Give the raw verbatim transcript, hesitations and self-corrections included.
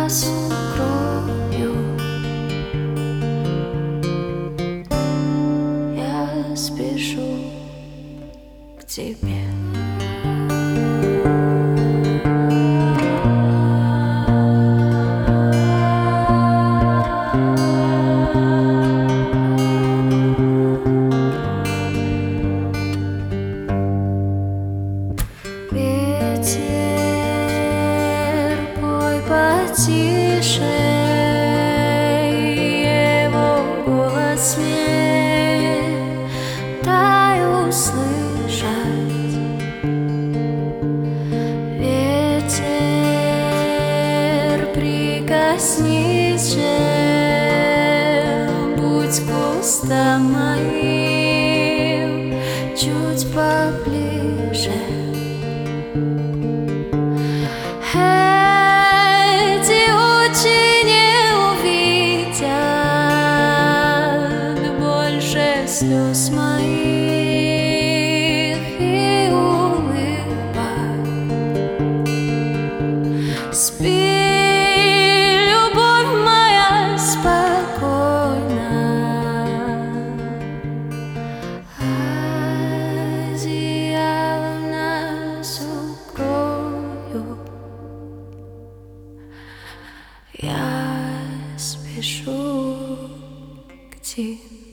нас укрою. Я спешу к тебе. Ветер, пой потише, его голос мне дай услышать. Ветер, прикоснись же, будь кустом моим чуть поближе. Эти очи не увидят больше слез моих и улыбок. Спи, любовь моя, спокойно. Одеялом нас укрою. Я спешу к тебе.